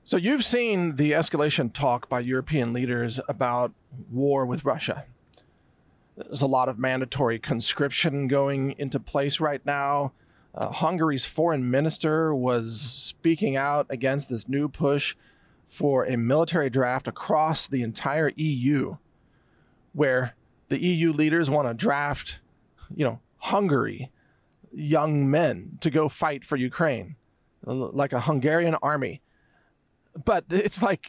So you've seen the escalation talk by European leaders about war with Russia. There's a lot of mandatory conscription going into place right now. Hungary's foreign minister was speaking out against this new push for a military draft across the entire EU, where the EU leaders want to draft, Hungary, young men to go fight for Ukraine, like a Hungarian army. But it's like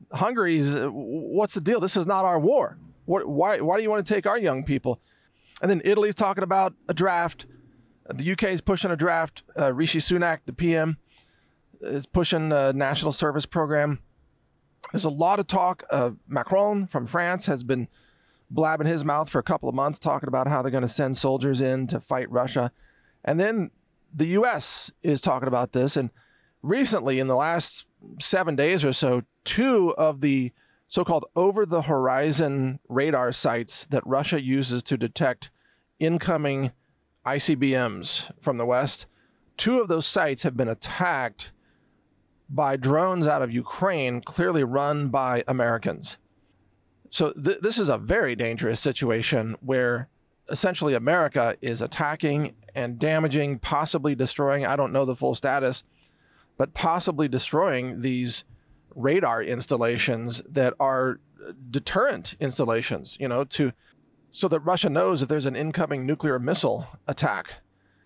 what's the deal? This is not our war. Why do you want to take our young people? And then Italy's talking about a draft. The UK is pushing a draft. Rishi Sunak, the PM, is pushing a national service program. There's a lot of talk. Macron from France has been blabbing his mouth for a couple of months, talking about how they're going to send soldiers in to fight Russia. And then the US is talking about this. And recently, in the last 7 days or so, 2 of the so-called over-the-horizon radar sites that Russia uses to detect incoming ICBMs from the West, 2 of those sites have been attacked by drones out of Ukraine, clearly run by Americans. So this is a very dangerous situation where essentially America is attacking and damaging, possibly destroying, I don't know the full status, but possibly destroying these radar installations that are deterrent installations, so that Russia knows if there's an incoming nuclear missile attack.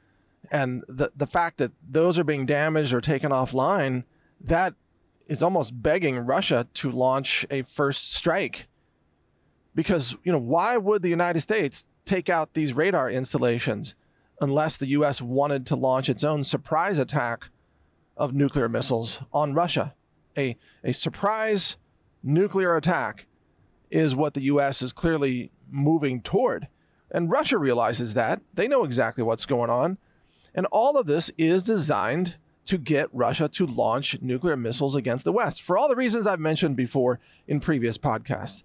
And the fact that those are being damaged or taken offline, that is almost begging Russia to launch a first strike. Because, why would the United States take out these radar installations unless the U.S. wanted to launch its own surprise attack of nuclear missiles on Russia? A surprise nuclear attack is what the U.S. is clearly moving toward. And Russia realizes that. They know exactly what's going on. And all of this is designed to get Russia to launch nuclear missiles against the West, for all the reasons I've mentioned before in previous podcasts.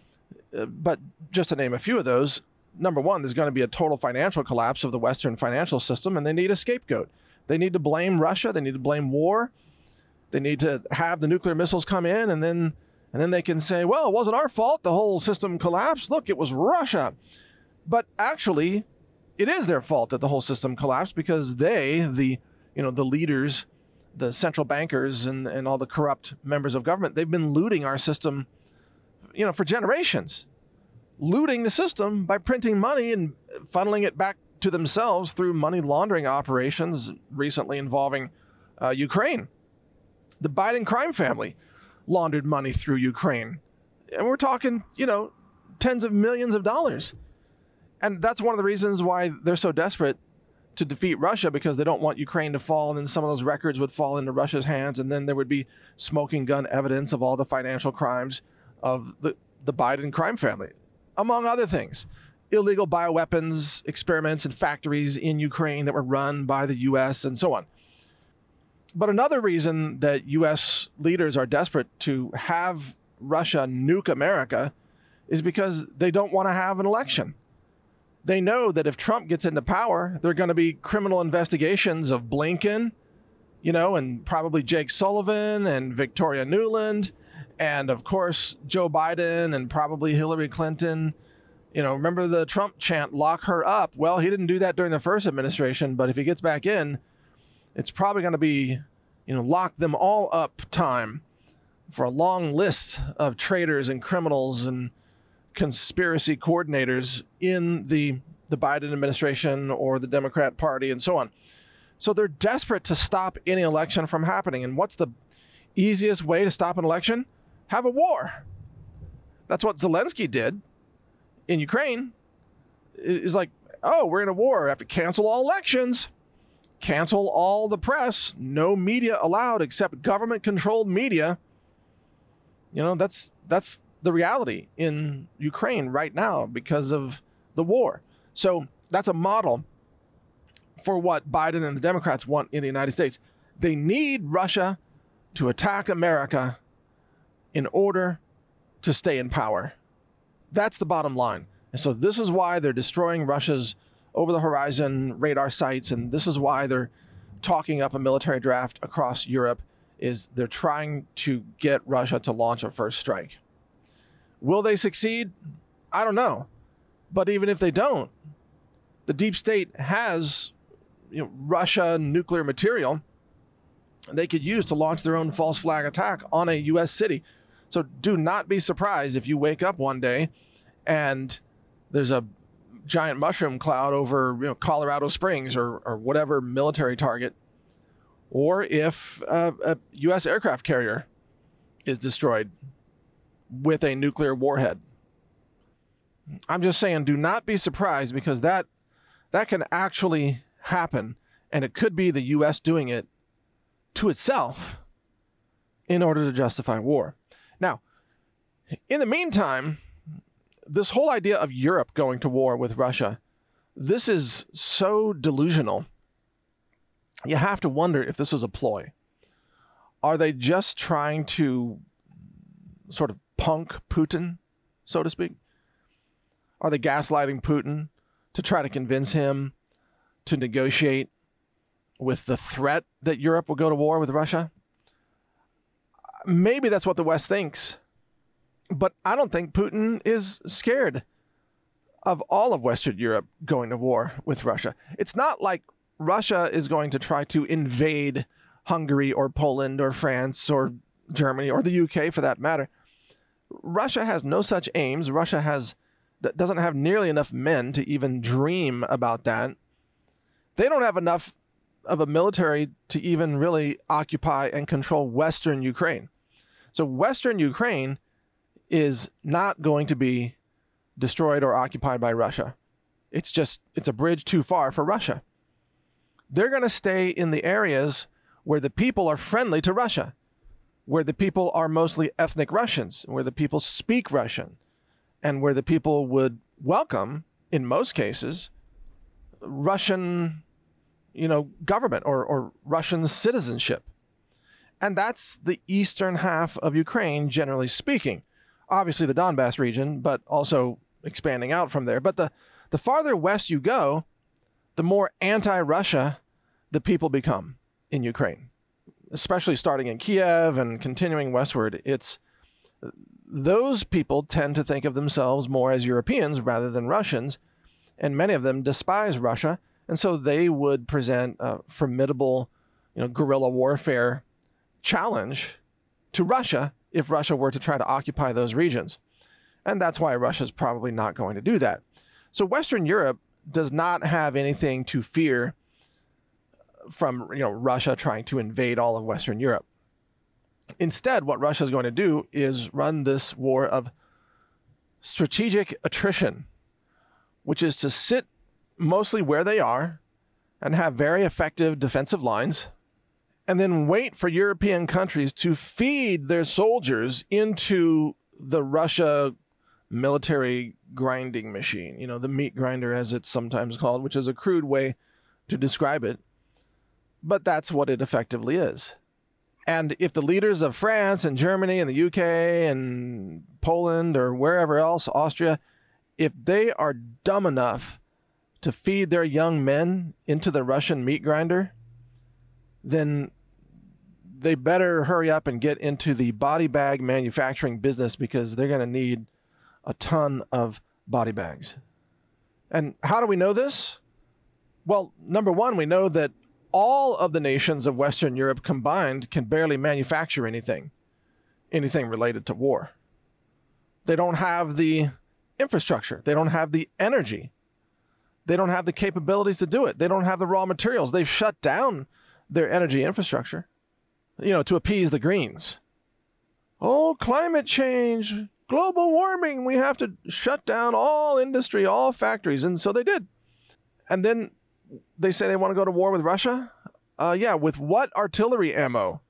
But just to name a few of those, number one, there's going to be a total financial collapse of the Western financial system, and they need a scapegoat. They need to blame Russia. They need to blame war. They need to have the nuclear missiles come in, and then they can say, well, it wasn't our fault. The whole system collapsed. Look, it was Russia. But actually, it is their fault that the whole system collapsed because they, the leaders, the central bankers, and all the corrupt members of government, they've been looting our system, for generations. Looting the system by printing money and funneling it back to themselves through money laundering operations recently involving Ukraine. The Biden crime family laundered money through Ukraine. And we're talking, tens of millions of dollars. And that's one of the reasons why they're so desperate to defeat Russia, because they don't want Ukraine to fall, and then some of those records would fall into Russia's hands, and then there would be smoking gun evidence of all the financial crimes of the Biden crime family, among other things. Illegal bioweapons experiments and factories in Ukraine that were run by the U.S. and so on. But another reason that U.S. leaders are desperate to have Russia nuke America is because they don't want to have an election. They know that if Trump gets into power, there are going to be criminal investigations of Blinken, and probably Jake Sullivan and Victoria Nuland, and of course, Joe Biden and probably Hillary Clinton. Remember the Trump chant, lock her up? Well, he didn't do that during the first administration, but if he gets back in, it's probably going to be, lock them all up time for a long list of traitors and criminals and conspiracy coordinators in the Biden administration or the Democrat Party and so on. So they're desperate to stop any election from happening. And what's the easiest way to stop an election? Have a war. That's what Zelensky did in Ukraine. It's like, oh, we're in a war. We have to cancel all elections. Cancel all the press. No media allowed except government-controlled media. That's the reality in Ukraine right now because of the war. So that's a model for what Biden and the Democrats want in the United States. They need Russia to attack America in order to stay in power. That's the bottom line. And so this is why they're destroying Russia's over-the-horizon radar sites, and this is why they're talking up a military draft across Europe. is they're trying to get Russia to launch a first strike. Will they succeed? I don't know. But even if they don't, the deep state has Russia nuclear material they could use to launch their own false flag attack on a U.S. city. So do not be surprised if you wake up one day and there's a giant mushroom cloud over Colorado Springs or whatever military target, or if a U.S. aircraft carrier is destroyed with a nuclear warhead. I'm just saying, do not be surprised, because that can actually happen, and it could be the U.S. doing it to itself in order to justify war. Now, in the meantime, this whole idea of Europe going to war with Russia, this is so delusional. You have to wonder if this is a ploy. Are they just trying to sort of punk Putin, so to speak? Are they gaslighting Putin to try to convince him to negotiate with the threat that Europe will go to war with Russia? Maybe that's what the West thinks. But I don't think Putin is scared of all of Western Europe going to war with Russia. It's not like Russia is going to try to invade Hungary or Poland or France or Germany or the UK for that matter. Russia has no such aims. Russia doesn't have nearly enough men to even dream about that. They don't have enough of a military to even really occupy and control Western Ukraine. So Western Ukraine is not going to be destroyed or occupied by Russia. It's a bridge too far for Russia. They're going to stay in the areas where the people are friendly to Russia, where the people are mostly ethnic Russians, where the people speak Russian, and where the people would welcome, in most cases, Russian, government or Russian citizenship. And that's the eastern half of Ukraine, generally speaking. Obviously the Donbass region, but also expanding out from there. But the farther west you go, the more anti-Russia the people become in Ukraine, especially starting in Kiev and continuing westward. Those people tend to think of themselves more as Europeans rather than Russians, and many of them despise Russia, and so they would present a formidable, guerrilla warfare challenge to Russia if Russia were to try to occupy those regions. And that's why Russia's probably not going to do that. So Western Europe does not have anything to fear from Russia trying to invade all of Western Europe. Instead, what Russia is going to do is run this war of strategic attrition, which is to sit mostly where they are and have very effective defensive lines, and then wait for European countries to feed their soldiers into the Russia military grinding machine, the meat grinder as it's sometimes called, which is a crude way to describe it. But that's what it effectively is. And if the leaders of France and Germany and the UK and Poland or wherever else, Austria, if they are dumb enough to feed their young men into the Russian meat grinder, then they better hurry up and get into the body bag manufacturing business, because they're going to need a ton of body bags. And how do we know this? Well, number one, we know that all of the nations of Western Europe combined can barely manufacture anything related to war. They don't have the infrastructure. They don't have the energy. They don't have the capabilities to do it. They don't have the raw materials. They've shut down their energy infrastructure, to appease the Greens. Oh, climate change, global warming, we have to shut down all industry, all factories. And so they did. And then they say they want to go to war with Russia? With what artillery ammo?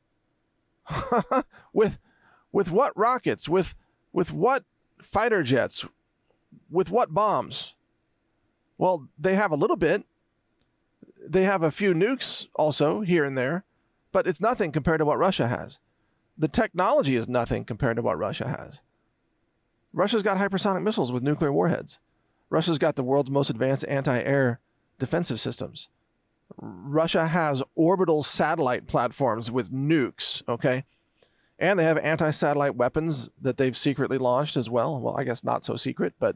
with what rockets? With what fighter jets? With what bombs? Well, they have a little bit. They have a few nukes also here and there, but it's nothing compared to what Russia has. The technology is nothing compared to what Russia has. Russia's got hypersonic missiles with nuclear warheads. Russia's got the world's most advanced anti-air defensive systems. Russia has orbital satellite platforms with nukes, okay? And they have anti-satellite weapons that they've secretly launched as well. Well, I guess not so secret, but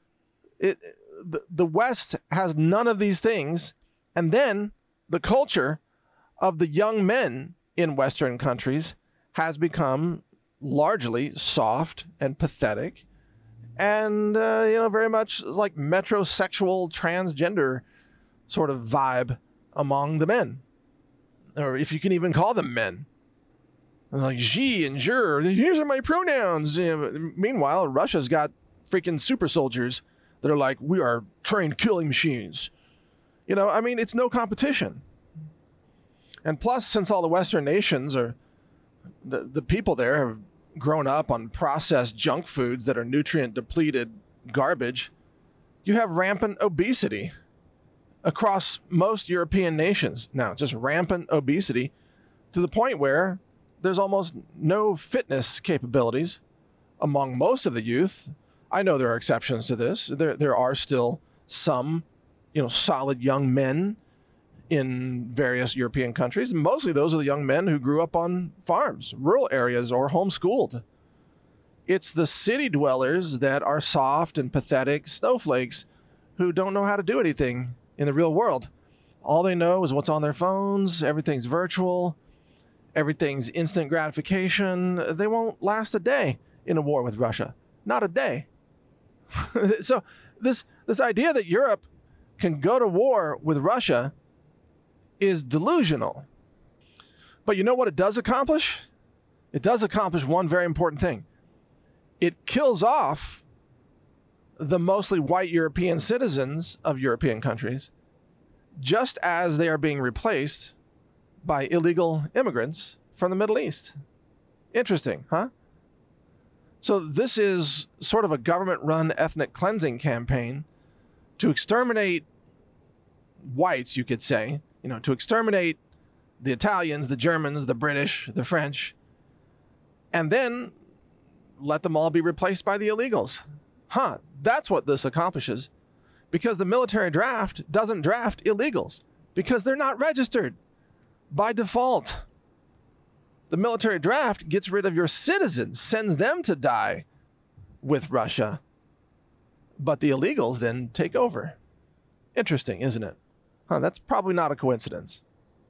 the West has none of these things. And then the culture of the young men in Western countries has become largely soft and pathetic and, very much like metrosexual transgender sort of vibe among the men. Or if you can even call them men. Like she and jur, here's are my pronouns. Meanwhile, Russia's got freaking super soldiers that are like, we are trained killing machines. It's no competition. And plus, since all the Western nations are, the people there have grown up on processed junk foods that are nutrient depleted garbage, you have rampant obesity across most European nations. Now, just rampant obesity to the point where there's almost no fitness capabilities among most of the youth. I know there are exceptions to this. There are still some, solid young men in various European countries. Mostly those are the young men who grew up on farms, rural areas, or homeschooled. It's the city dwellers that are soft and pathetic snowflakes who don't know how to do anything in the real world. All they know is what's on their phones. Everything's virtual. Everything's instant gratification. They won't last a day in a war with Russia. Not a day. So this idea that Europe can go to war with Russia is delusional. But you know what it does accomplish? It does accomplish one very important thing. It kills off the mostly white European citizens of European countries, just as they are being replaced by illegal immigrants from the Middle East. Interesting, huh? So this is sort of a government-run ethnic cleansing campaign to exterminate whites, you could say, to exterminate the Italians, the Germans, the British, the French, and then let them all be replaced by the illegals. Huh, that's what this accomplishes, because the military draft doesn't draft illegals because they're not registered. By default, the military draft gets rid of your citizens, sends them to die with Russia. But the illegals then take over. Interesting, isn't it? That's probably not a coincidence.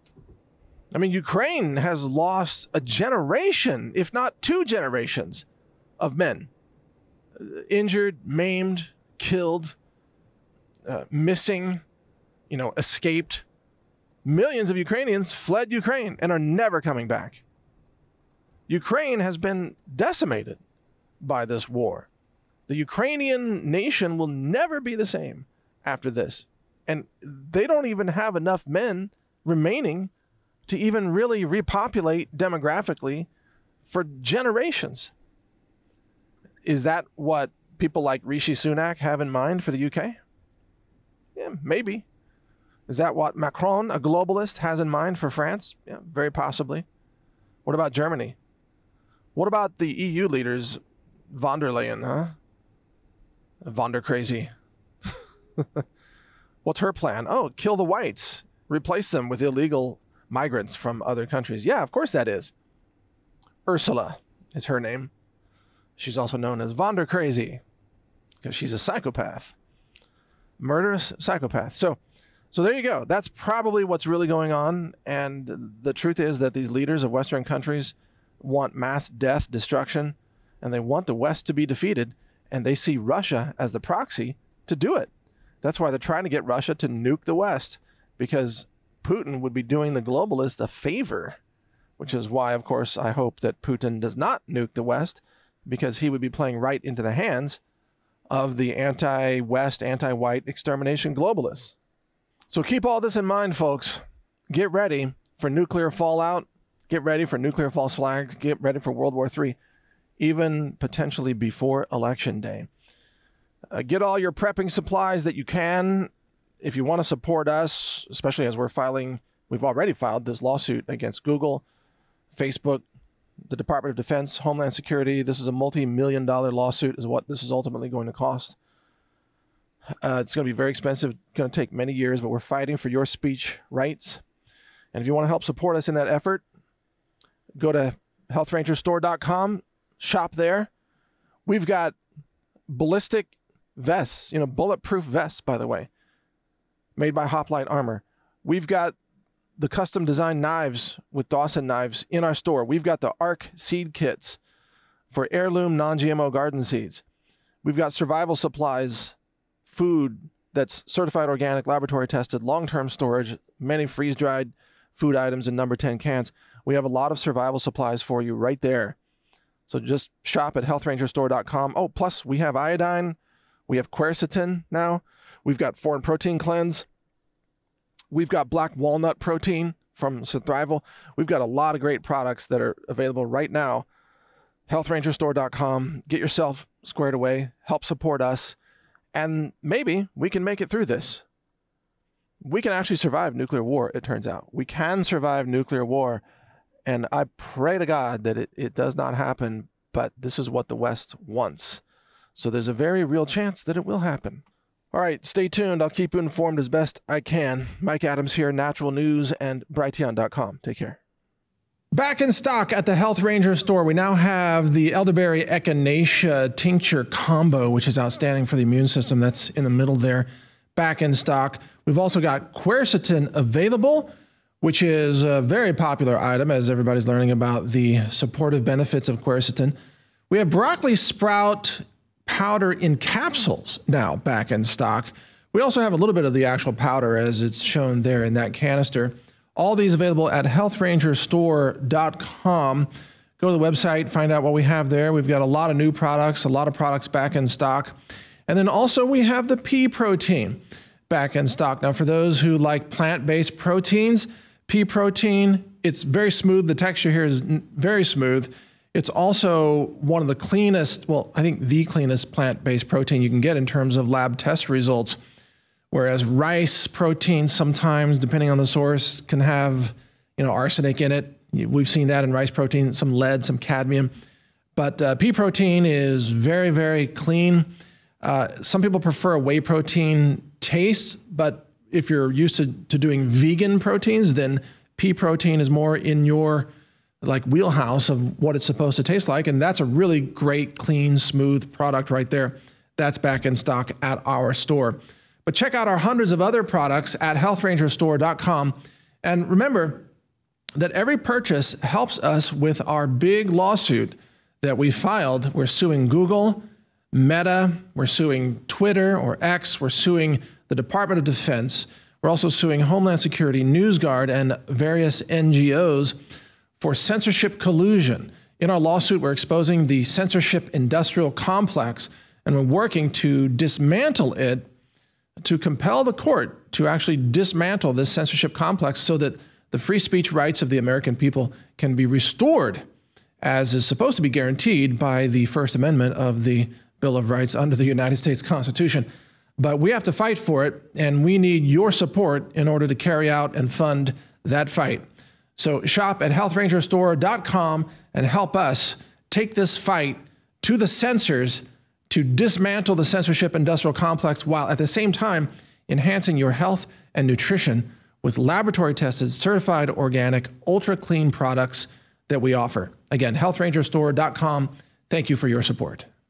Ukraine has lost a generation, if not 2 generations, of men. Injured, maimed, killed, missing, escaped. Millions of Ukrainians fled Ukraine and are never coming back. Ukraine has been decimated by this war. The Ukrainian nation will never be the same after this. And they don't even have enough men remaining to even really repopulate demographically for generations. Is that what people like Rishi Sunak have in mind for the UK? Yeah, maybe. Is that what Macron, a globalist, has in mind for France? Yeah, very possibly. What about Germany? What about the EU leaders, von der Leyen, huh? Von der Crazy. What's her plan? Oh, kill the whites. Replace them with illegal migrants from other countries. Yeah, of course that is. Ursula is her name. She's also known as von der Crazy because she's a psychopath. Murderous psychopath. So there you go. That's probably what's really going on. And the truth is that these leaders of Western countries want mass death, destruction, and they want the West to be defeated. And they see Russia as the proxy to do it. That's why they're trying to get Russia to nuke the West, because Putin would be doing the globalists a favor, which is why, of course, I hope that Putin does not nuke the West, because he would be playing right into the hands of the anti-West, anti-white extermination globalists. So keep all this in mind, folks. Get ready for nuclear fallout. Get ready for nuclear false flags. Get ready for World War III, even potentially before Election Day. Get all your prepping supplies that you can. If you want to support us, especially as we've already filed this lawsuit against Google, Facebook, the Department of Defense, Homeland Security. This is a multi-million-dollar lawsuit is what this is ultimately going to cost. It's going to be very expensive, going to take many years, but we're fighting for your speech rights. And if you want to help support us in that effort, go to healthrangerstore.com, shop there. We've got ballistic vests, bulletproof vests, by the way, made by Hoplite Armor. We've got the custom designed knives with Dawson knives in our store. We've got the ARC seed kits for heirloom non-GMO garden seeds. We've got survival supplies, food that's certified organic, laboratory tested, long-term storage, many freeze-dried food items in number 10 cans. We have a lot of survival supplies for you right there. So just shop at healthrangerstore.com. Oh, plus we have iodine. We have quercetin now. We've got foreign protein cleanse. We've got black walnut protein from Survival. We've got a lot of great products that are available right now. healthrangerstore.com. Get yourself squared away. Help support us. And maybe we can make it through this. We can actually survive nuclear war, it turns out. We can survive nuclear war. And I pray to God that it does not happen, but this is what the West wants. So there's a very real chance that it will happen. All right, stay tuned. I'll keep you informed as best I can. Mike Adams here, Natural News and Brighteon.com. Take care. Back in stock at the Health Ranger store, we now have the elderberry echinacea tincture combo, which is outstanding for the immune system. That's in the middle there. Back in stock. We've also got quercetin available, which is a very popular item as everybody's learning about the supportive benefits of quercetin. We have broccoli sprout powder in capsules now back in stock. We also have a little bit of the actual powder as it's shown there in that canister. All these available at healthrangerstore.com. Go to the website, find out what we have there. We've got a lot of new products, a lot of products back in stock. And then also we have the pea protein back in stock. Now for those who like plant-based proteins, pea protein, it's very smooth. The texture here is very smooth. It's also one of the cleanest, well, I think the cleanest plant-based protein you can get in terms of lab test results. Whereas rice protein sometimes, depending on the source, can have, arsenic in it. We've seen that in rice protein, some lead, some cadmium. But pea protein is very, very clean. Some people prefer a whey protein taste, but if you're used to doing vegan proteins, then pea protein is more in your wheelhouse of what it's supposed to taste like. And that's a really great, clean, smooth product right there. That's back in stock at our store. But check out our hundreds of other products at healthrangerstore.com. And remember that every purchase helps us with our big lawsuit that we filed. We're suing Google, Meta, we're suing Twitter or X, we're suing the Department of Defense. We're also suing Homeland Security, NewsGuard, and various NGOs for censorship collusion. In our lawsuit, we're exposing the censorship industrial complex, and we're working to dismantle it, to compel the court to actually dismantle this censorship complex so that the free speech rights of the American people can be restored, as is supposed to be guaranteed by the First Amendment of the Bill of Rights under the United States Constitution. But we have to fight for it, and we need your support in order to carry out and fund that fight. So shop at healthrangerstore.com and help us take this fight to the censors to dismantle the censorship industrial complex while at the same time enhancing your health and nutrition with laboratory-tested, certified, organic, ultra-clean products that we offer. Again, healthrangerstore.com. Thank you for your support.